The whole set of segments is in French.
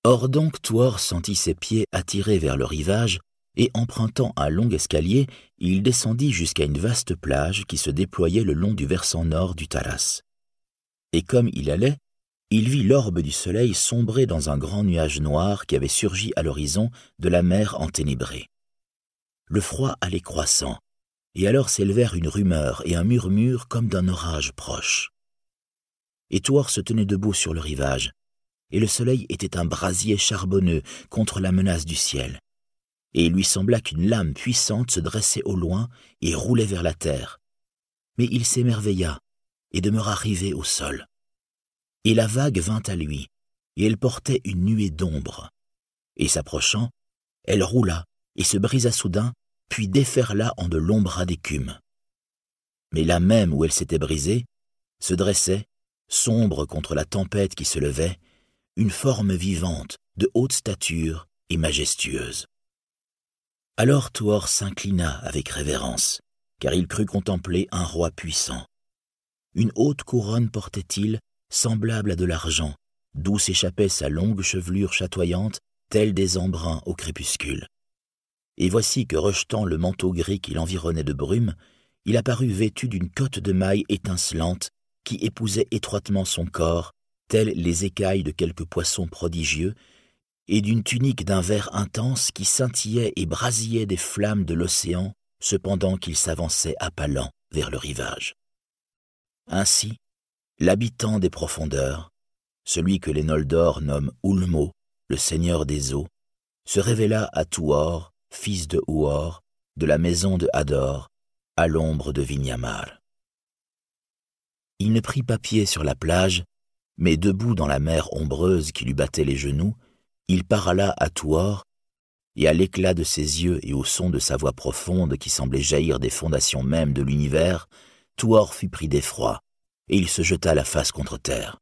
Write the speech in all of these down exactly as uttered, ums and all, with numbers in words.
Or donc Tuor sentit ses pieds attirés vers le rivage, et empruntant un long escalier, il descendit jusqu'à une vaste plage qui se déployait le long du versant nord du Talas. Et comme il allait, il vit l'orbe du soleil sombrer dans un grand nuage noir qui avait surgi à l'horizon de la mer enténébrée. Le froid allait croissant, et alors s'élevèrent une rumeur et un murmure comme d'un orage proche. Et Tuor se tenait debout sur le rivage, et le soleil était un brasier charbonneux contre la menace du ciel. Et il lui sembla qu'une lame puissante se dressait au loin et roulait vers la terre. Mais il s'émerveilla et demeura rivé au sol. Et la vague vint à lui, et elle portait une nuée d'ombre. Et s'approchant, elle roula et se brisa soudain, puis déferla en de longs bras d'écume. Mais là même où elle s'était brisée, se dressait, sombre contre la tempête qui se levait, une forme vivante, de haute stature et majestueuse. Alors Tuor s'inclina avec révérence, car il crut contempler un roi puissant. Une haute couronne portait-il, semblable à de l'argent, d'où s'échappait sa longue chevelure chatoyante, telle des embruns au crépuscule. Et voici que, rejetant le manteau gris qui l'environnait de brume, il apparut vêtu d'une cotte de mailles étincelante qui épousait étroitement son corps, telles les écailles de quelques poissons prodigieux, et d'une tunique d'un vert intense qui scintillait et brasillait des flammes de l'océan, cependant qu'il s'avançait à pas lents vers le rivage. Ainsi, l'habitant des profondeurs, celui que les Noldor nomment Ulmo, le seigneur des eaux, se révéla à Tuor, fils de Huor, de la maison de Hador, à l'ombre de Vinyamar. Il ne prit pas pied sur la plage, mais debout dans la mer ombreuse qui lui battait les genoux, il parla à Tuor, et à l'éclat de ses yeux et au son de sa voix profonde qui semblait jaillir des fondations mêmes de l'univers, Tuor fut pris d'effroi, et il se jeta la face contre terre.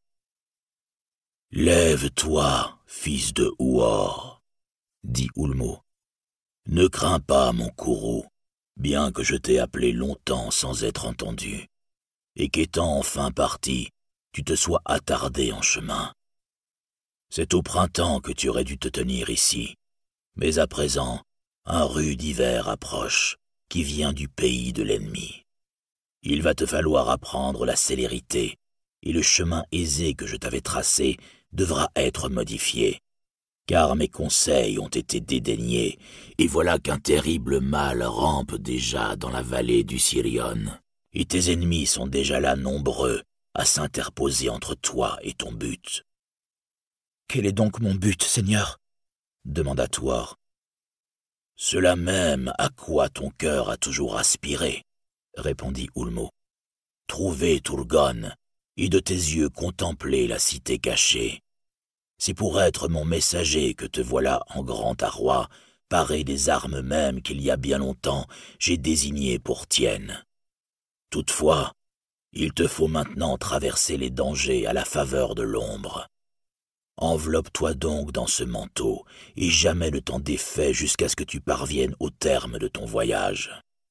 « Lève-toi, fils de Huor, dit Ulmo. Ne crains pas, mon courroux, bien que je t'ai appelé longtemps sans être entendu, et qu'étant enfin parti, tu te sois attardé en chemin. C'est au printemps que tu aurais dû te tenir ici, mais à présent, un rude hiver approche, qui vient du pays de l'ennemi. Il va te falloir apprendre la célérité, et le chemin aisé que je t'avais tracé devra être modifié, car mes conseils ont été dédaignés, et voilà qu'un terrible mal rampe déjà dans la vallée du Sirion, et tes ennemis sont déjà là nombreux à s'interposer entre toi et ton but. »« Quel est donc mon but, Seigneur ?» demanda Tuor. « Cela même à quoi ton cœur a toujours aspiré, » répondit Ulmo. « Trouver Turgon, et de tes yeux contempler la cité cachée. C'est pour être mon messager que te voilà en grand arroi, paré des armes mêmes qu'il y a bien longtemps j'ai désignées pour tiennes. Toutefois, il te faut maintenant traverser les dangers à la faveur de l'ombre. Enveloppe-toi donc dans ce manteau, et jamais ne t'en défais jusqu'à ce que tu parviennes au terme de ton voyage. »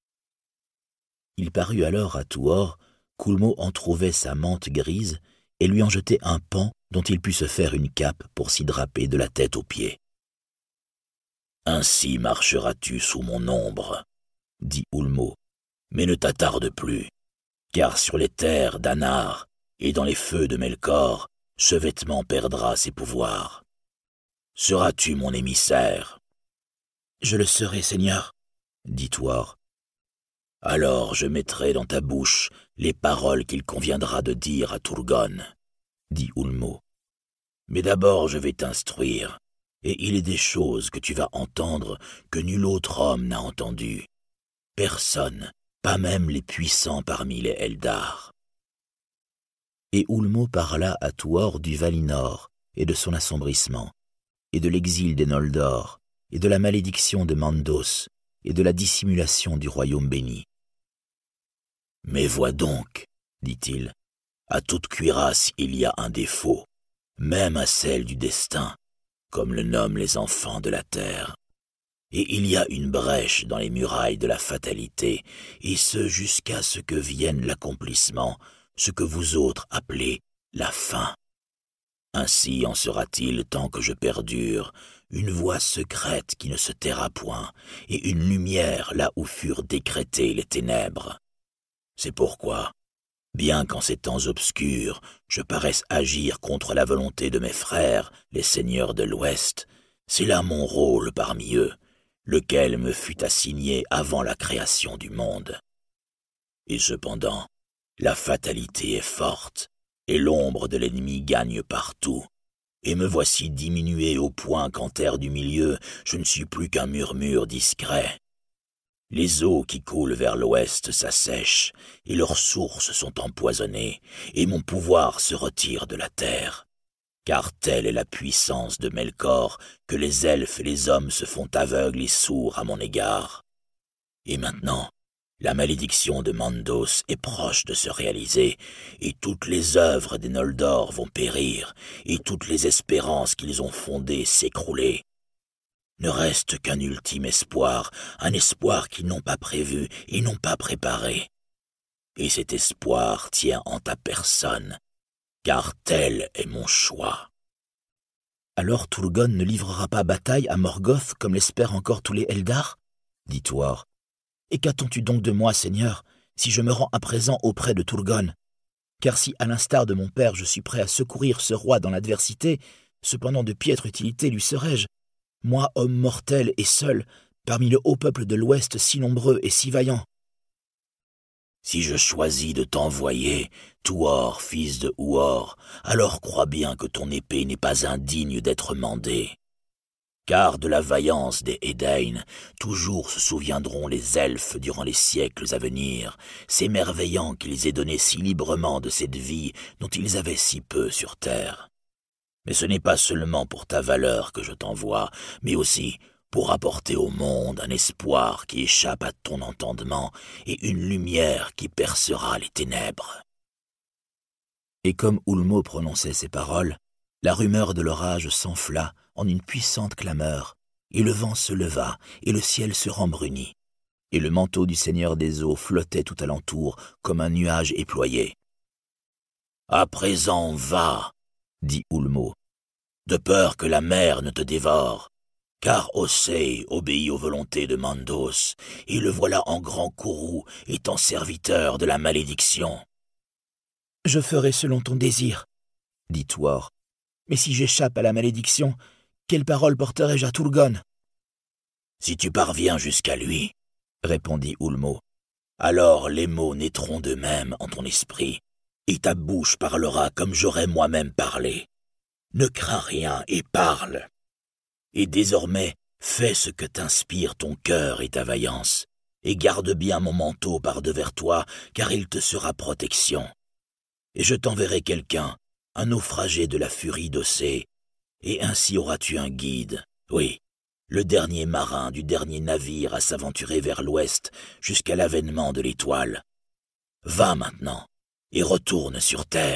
Il parut alors à Tuor qu'Ulmo entrouvait sa mante grise et lui en jetait un pan dont il put se faire une cape pour s'y draper de la tête aux pieds. « Ainsi marcheras-tu sous mon ombre, » dit Ulmo, « mais ne t'attarde plus, car sur les terres d'Anar et dans les feux de Melkor, ce vêtement perdra ses pouvoirs. Seras-tu mon émissaire ?»« Je le serai, Seigneur, » dit Tuor. « Alors je mettrai dans ta bouche les paroles qu'il conviendra de dire à Turgon, » dit Ulmo. « Mais d'abord je vais t'instruire, et il est des choses que tu vas entendre que nul autre homme n'a entendues. Personne, pas même les puissants parmi les Eldar. » Et Ulmo parla à Tuor du Valinor et de son assombrissement, et de l'exil des Noldor, et de la malédiction de Mandos, et de la dissimulation du royaume béni. « Mais vois donc, dit-il, à toute cuirasse il y a un défaut, même à celle du destin, comme le nomment les enfants de la terre. Et il y a une brèche dans les murailles de la fatalité, et ce jusqu'à ce que vienne l'accomplissement, ce que vous autres appelez la fin. Ainsi en sera-t-il tant que je perdure, une voix secrète qui ne se taira point, et une lumière là où furent décrétées les ténèbres. C'est pourquoi, bien qu'en ces temps obscurs, je paraisse agir contre la volonté de mes frères, les seigneurs de l'Ouest, c'est là mon rôle parmi eux, lequel me fut assigné avant la création du monde. Et cependant, la fatalité est forte, et l'ombre de l'ennemi gagne partout, et me voici diminué au point qu'en terre du milieu, je ne suis plus qu'un murmure discret. Les eaux qui coulent vers l'ouest s'assèchent, et leurs sources sont empoisonnées, et mon pouvoir se retire de la terre. Car telle est la puissance de Melkor que les elfes et les hommes se font aveugles et sourds à mon égard. Et maintenant, la malédiction de Mandos est proche de se réaliser, et toutes les œuvres des Noldor vont périr, et toutes les espérances qu'ils ont fondées s'écrouler. Ne reste qu'un ultime espoir, un espoir qu'ils n'ont pas prévu et n'ont pas préparé. Et cet espoir tient en ta personne, car tel est mon choix. » Alors Turgon ne livrera pas bataille à Morgoth comme l'espèrent encore tous les Eldar, dit Tuor. Et qu'attends-tu donc de moi, Seigneur, si je me rends à présent auprès de Turgon? Car si, à l'instar de mon père, je suis prêt à secourir ce roi dans l'adversité, cependant de piètre utilité lui serais-je, moi, homme mortel et seul, parmi le haut peuple de l'Ouest si nombreux et si vaillant. Si je choisis de t'envoyer, Tuor, fils de Huor, alors crois bien que ton épée n'est pas indigne d'être mandée. Car de la vaillance des Edain, toujours se souviendront les elfes durant les siècles à venir, s'émerveillant qu'ils aient donné si librement de cette vie dont ils avaient si peu sur terre. Mais ce n'est pas seulement pour ta valeur que je t'envoie, mais aussi pour apporter au monde un espoir qui échappe à ton entendement et une lumière qui percera les ténèbres. » Et comme Ulmo prononçait ces paroles, la rumeur de l'orage s'enfla en une puissante clameur, et le vent se leva, et le ciel se rembrunit, et le manteau du Seigneur des eaux flottait tout alentour comme un nuage éployé. « À présent, va !» dit Ulmo, « de peur que la mer ne te dévore. Car Osei obéit aux volontés de Mandos, et le voilà en grand courroux, étant serviteur de la malédiction. »« Je ferai selon ton désir, » dit Tuor. « Mais si j'échappe à la malédiction, quelle parole porterai-je à Turgon ?»« Si tu parviens jusqu'à lui, » répondit Ulmo, « alors les mots naîtront d'eux-mêmes en ton esprit, et ta bouche parlera comme j'aurais moi-même parlé. Ne crains rien et parle. Et désormais, fais ce que t'inspire ton cœur et ta vaillance, et garde bien mon manteau par-devers toi, car il te sera protection. Et je t'enverrai quelqu'un, un naufragé de la furie d'Osei, et ainsi auras-tu un guide, oui, le dernier marin du dernier navire à s'aventurer vers l'ouest jusqu'à l'avènement de l'étoile. Va maintenant, et retourne sur terre. »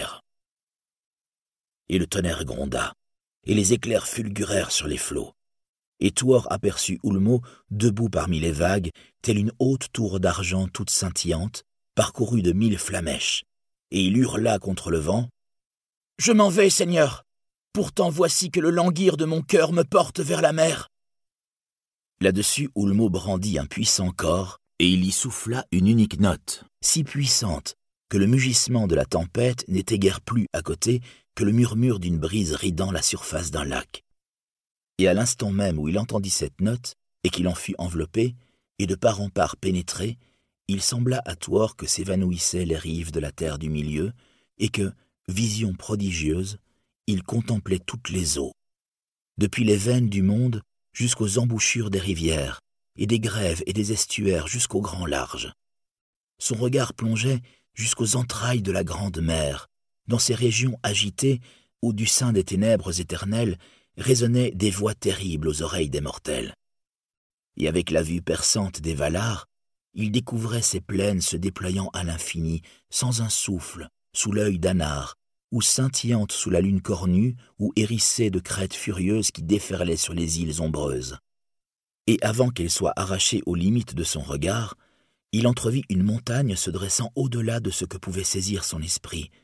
Et le tonnerre gronda, et les éclairs fulgurèrent sur les flots. Et Tuor aperçut Ulmo debout parmi les vagues, telle une haute tour d'argent toute scintillante, parcourue de mille flamèches, et il hurla contre le vent. « Je m'en vais, Seigneur. Pourtant voici que le languir de mon cœur me porte vers la mer. » Là-dessus, Ulmo brandit un puissant cor, et il y souffla une unique note, si puissante que le mugissement de la tempête n'était guère plus à côté que le murmure d'une brise ridant la surface d'un lac. Et à l'instant même où il entendit cette note, et qu'il en fut enveloppé, et de part en part pénétré, il sembla à Tuor que s'évanouissaient les rives de la terre du milieu, et que, vision prodigieuse, il contemplait toutes les eaux, depuis les veines du monde jusqu'aux embouchures des rivières, et des grèves et des estuaires jusqu'au grand large. Son regard plongeait jusqu'aux entrailles de la grande mer, dans ces régions agitées où, du sein des ténèbres éternelles, résonnaient des voix terribles aux oreilles des mortels. Et avec la vue perçante des Valar, il découvrait ces plaines se déployant à l'infini, sans un souffle, sous l'œil d'Anar, ou scintillantes sous la lune cornue, ou hérissées de crêtes furieuses qui déferlaient sur les îles ombreuses. Et avant qu'elles soient arrachées aux limites de son regard, il entrevit une montagne se dressant au-delà de ce que pouvait saisir son esprit,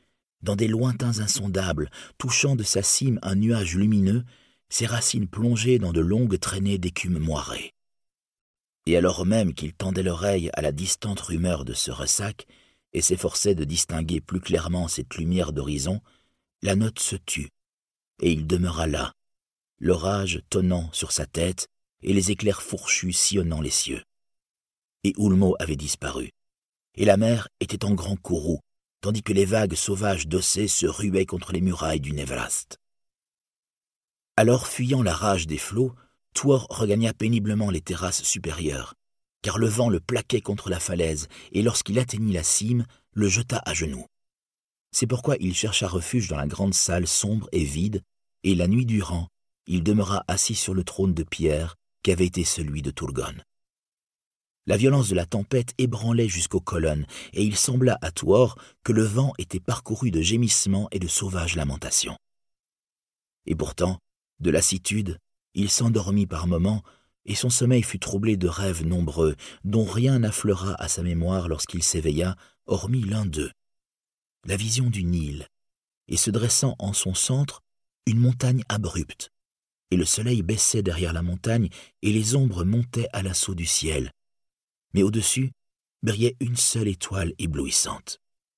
dans des lointains insondables, touchant de sa cime un nuage lumineux, ses racines plongées dans de longues traînées d'écume moirée. Et alors même qu'il tendait l'oreille à la distante rumeur de ce ressac et s'efforçait de distinguer plus clairement cette lumière d'horizon, la note se tut, et il demeura là, l'orage tonnant sur sa tête et les éclairs fourchus sillonnant les cieux. Et Ulmo avait disparu, et la mer était en grand courroux, tandis que les vagues sauvages d'Ossé se ruaient contre les murailles du Névraste. Alors, fuyant la rage des flots, Tuor regagna péniblement les terrasses supérieures, car le vent le plaquait contre la falaise, et lorsqu'il atteignit la cime, le jeta à genoux. C'est pourquoi il chercha refuge dans la grande salle sombre et vide, et la nuit durant, il demeura assis sur le trône de pierre qui avait été celui de Turgon. La violence de la tempête ébranlait jusqu'aux colonnes, et il sembla à Tuor que le vent était parcouru de gémissements et de sauvages lamentations. Et pourtant, de lassitude, il s'endormit par moments, et son sommeil fut troublé de rêves nombreux, dont rien n'affleura à sa mémoire lorsqu'il s'éveilla, hormis l'un d'eux, la vision du Nil, et se dressant en son centre, une montagne abrupte, et le soleil baissait derrière la montagne, et les ombres montaient à l'assaut du ciel, mais au-dessus brillait une seule étoile éblouissante.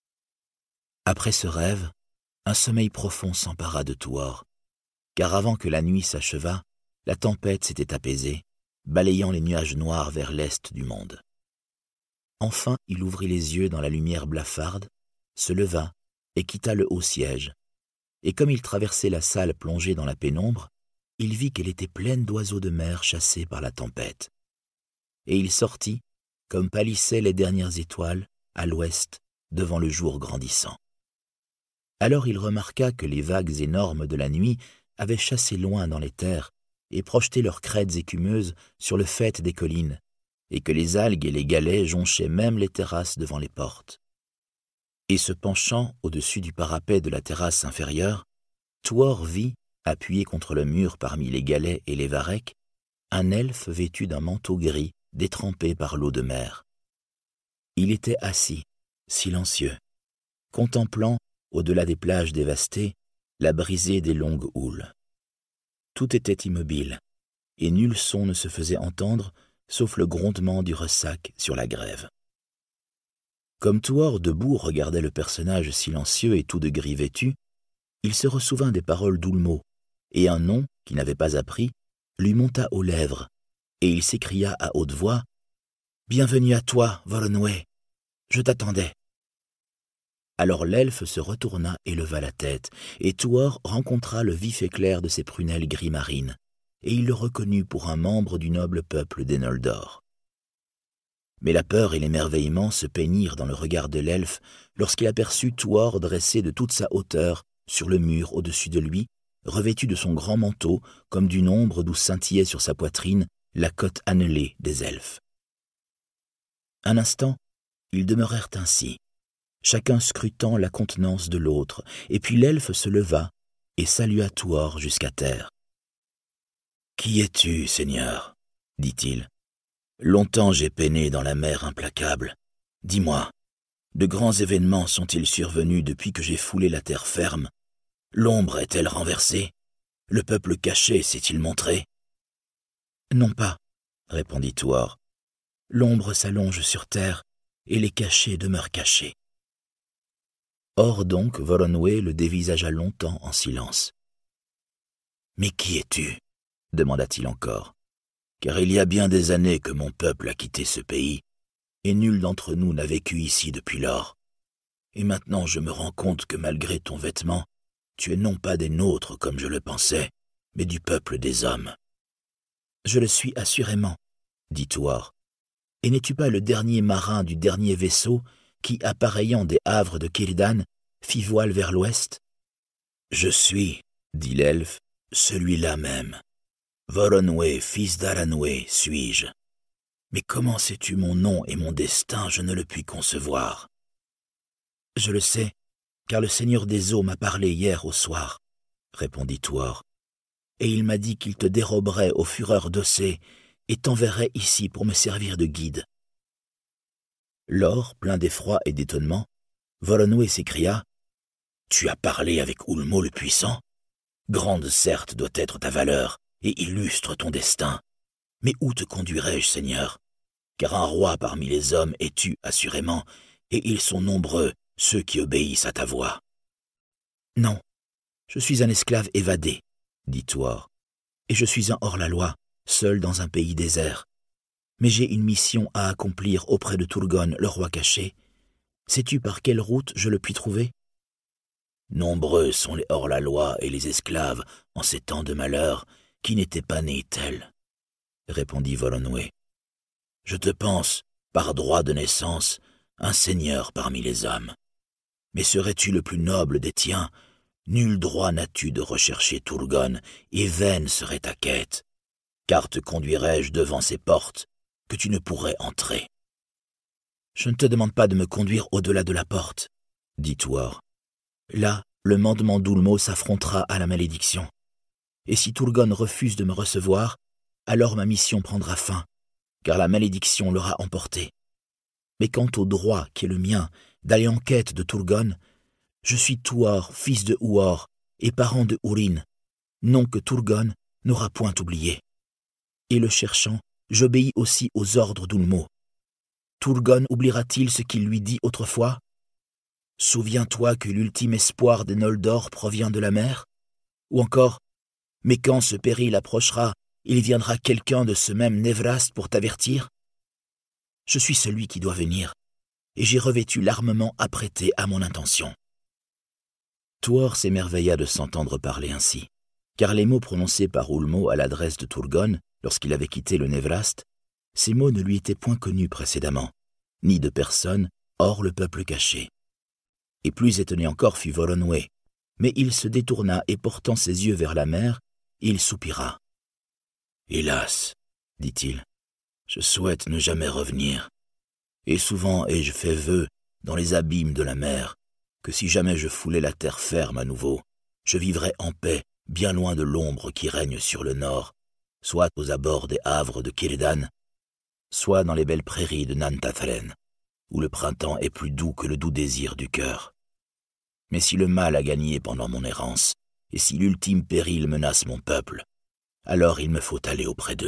Après ce rêve, un sommeil profond s'empara de Tuor, car avant que la nuit s'achevât, la tempête s'était apaisée, balayant les nuages noirs vers l'est du monde. Enfin, il ouvrit les yeux dans la lumière blafarde, se leva et quitta le haut siège, et comme il traversait la salle plongée dans la pénombre, il vit qu'elle était pleine d'oiseaux de mer chassés par la tempête. Et il sortit, comme pâlissaient les dernières étoiles, à l'ouest, devant le jour grandissant. Alors il remarqua que les vagues énormes de la nuit avaient chassé loin dans les terres et projeté leurs crêtes écumeuses sur le faîte des collines, et que les algues et les galets jonchaient même les terrasses devant les portes. Et se penchant au-dessus du parapet de la terrasse inférieure, Tuor vit, appuyé contre le mur parmi les galets et les varechs, un elfe vêtu d'un manteau gris détrempé par l'eau de mer. Il était assis, silencieux, contemplant, au-delà des plages dévastées, la brisée des longues houles. Tout était immobile, et nul son ne se faisait entendre, sauf le grondement du ressac sur la grève. Comme Tuor debout regardait le personnage silencieux et tout de gris vêtu, il se ressouvint des paroles d'Ulmo, et un nom, qu'il n'avait pas appris, lui monta aux lèvres, et il s'écria à haute voix « Bienvenue à toi, Voronwë, je t'attendais ». Alors l'elfe se retourna et leva la tête, et Tuor rencontra le vif éclair de ses prunelles gris marines, et il le reconnut pour un membre du noble peuple des Noldor. Mais la peur et l'émerveillement se peignirent dans le regard de l'elfe lorsqu'il aperçut Tuor dressé de toute sa hauteur sur le mur au-dessus de lui, revêtu de son grand manteau comme d'une ombre d'où scintillait sur sa poitrine la cotte annelée des elfes. Un instant, ils demeurèrent ainsi, chacun scrutant la contenance de l'autre, et puis l'elfe se leva et salua Tuor jusqu'à terre. « Qui es-tu, Seigneur ?» dit-il. « Longtemps j'ai peiné dans la mer implacable. Dis-moi, de grands événements sont-ils survenus depuis que j'ai foulé la terre ferme? L'ombre est-elle renversée? Le peuple caché s'est-il montré ?» « Non pas, » répondit Tuor. « L'ombre s'allonge sur terre, et les cachés demeurent cachés. » Or donc Voronwë le dévisagea longtemps en silence. « Mais qui es-tu » demanda-t-il encore. « Car il y a bien des années que mon peuple a quitté ce pays, et nul d'entre nous n'a vécu ici depuis lors. Et maintenant je me rends compte que malgré ton vêtement, tu es non pas des nôtres comme je le pensais, mais du peuple des hommes. »« Je le suis assurément, » dit Tuor. « Et n'es-tu pas le dernier marin du dernier vaisseau qui, appareillant des havres de Círdan, fit voile vers l'ouest? »« Je suis, » dit l'elfe, « celui-là même. Voronwë, fils d'Aranwë, suis-je. Mais comment sais-tu mon nom et mon destin, je ne le puis concevoir. »« Je le sais, car le Seigneur des eaux m'a parlé hier au soir, » répondit Tuor, « et il m'a dit qu'il te déroberait aux fureurs d'Ossé et t'enverrait ici pour me servir de guide. » Lors, plein d'effroi et d'étonnement, Voronwë s'écria Tu as parlé avec Ulmo le Puissant? Grande certes doit être ta valeur, et illustre ton destin. Mais où te conduirais-je, Seigneur? Car un roi parmi les hommes es-tu, assurément, et ils sont nombreux, ceux qui obéissent à ta voix. Non, je suis un esclave évadé, dit Tuor, et je suis un hors-la-loi, seul dans un pays désert. Mais j'ai une mission à accomplir auprès de Turgon, le roi caché. Sais-tu par quelle route je le puis trouver? Nombreux sont les hors-la-loi et les esclaves en ces temps de malheur qui n'étaient pas nés tels, répondit Volonwë. Je te pense, par droit de naissance, un seigneur parmi les hommes. Mais serais-tu le plus noble des tiens, nul droit n'as-tu de rechercher Turgon, et vaine serait ta quête, car te conduirais-je devant ces portes que tu ne pourrais entrer. Je ne te demande pas de me conduire au-delà de la porte, dit Tuor. Là, le mandement d'Ulmo s'affrontera à la malédiction. Et si Turgon refuse de me recevoir, alors ma mission prendra fin, car la malédiction l'aura emporté. Mais quant au droit qui est le mien d'aller en quête de Turgon, je suis Tuor, fils de Huor, et parent de Húrin, nom que Turgon n'aura point oublié. Et le cherchant, j'obéis aussi aux ordres d'Ulmo. Turgon oubliera-t-il ce qu'il lui dit autrefois? Souviens-toi que l'ultime espoir des Noldor provient de la mer? Ou encore, mais quand ce péril approchera, il viendra quelqu'un de ce même Nevrast pour t'avertir? Je suis celui qui doit venir, et j'ai revêtu l'armement apprêté à mon intention. Tuor s'émerveilla de s'entendre parler ainsi, car les mots prononcés par Ulmo à l'adresse de Turgon, lorsqu'il avait quitté le Nevrast, ces mots ne lui étaient point connus précédemment, ni de personne hors le peuple caché. Et plus étonné encore fut Volonwë, mais il se détourna et portant ses yeux vers la mer, il soupira. « Hélas, dit-il, je souhaite ne jamais revenir, et souvent ai-je fait vœu dans les abîmes de la mer que si jamais je foulais la terre ferme à nouveau, je vivrais en paix bien loin de l'ombre qui règne sur le nord, soit aux abords des havres de Círdan, soit dans les belles prairies de Nantathlen, où le printemps est plus doux que le doux désir du cœur. Mais si le mal a gagné pendant mon errance, et si l'ultime péril menace mon peuple, alors il me faut aller auprès d'eux. »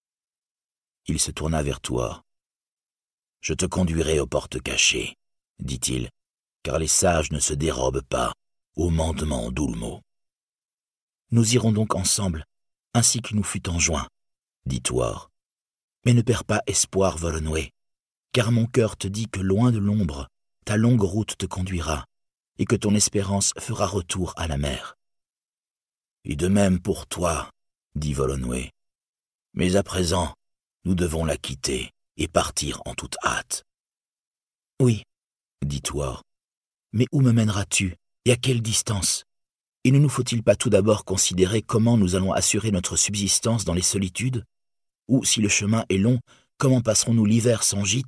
Il se tourna vers Tuor. « Je te conduirai aux portes cachées, dit-il, car les sages ne se dérobent pas au mandement d'Ulmo. »« Nous irons donc ensemble, ainsi qu'il nous fut enjoint, dit Tuor. Mais ne perds pas espoir, Volonwë, car mon cœur te dit que loin de l'ombre, ta longue route te conduira, et que ton espérance fera retour à la mer. »« Et de même pour toi, dit Volonwë. Mais à présent, nous devons la quitter et partir en toute hâte. »« Oui, dit Tuor. Mais où me mèneras-tu, et à quelle distance? Et ne nous faut-il pas tout d'abord considérer comment nous allons assurer notre subsistance dans les solitudes? Ou, si le chemin est long, comment passerons-nous l'hiver sans gîte? »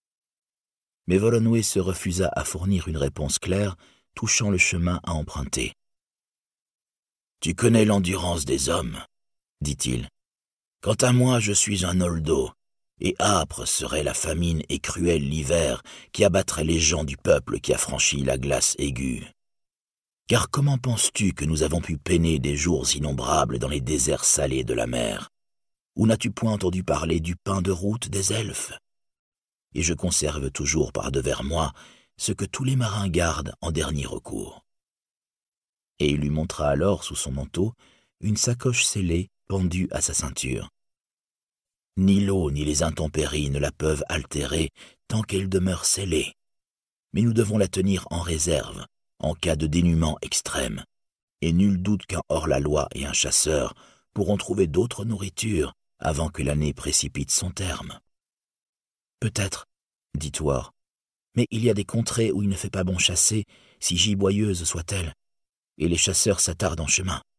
Mais Volonwë se refusa à fournir une réponse claire touchant le chemin à emprunter. « Tu connais l'endurance des hommes, dit-il. Quant à moi, je suis un Noldo, et âpre serait la famine et cruel l'hiver qui abattrait les gens du peuple qui a franchi la glace aiguë. Car comment penses-tu que nous avons pu peiner des jours innombrables dans les déserts salés de la mer? Ou n'as-tu point entendu parler du pain de route des elfes? Et je conserve toujours par devers moi ce que tous les marins gardent en dernier recours. » Et il lui montra alors sous son manteau une sacoche scellée pendue à sa ceinture. Ni l'eau ni les intempéries ne la peuvent altérer tant qu'elle demeure scellée. Mais nous devons la tenir en réserve, en cas de dénuement extrême. Et nul doute qu'un hors-la-loi et un chasseur pourront trouver d'autre nourriture avant que l'année précipite son terme. « Peut-être, dit Tuor, mais il y a des contrées où il ne fait pas bon chasser, si giboyeuses soient-elles, et les chasseurs s'attardent en chemin.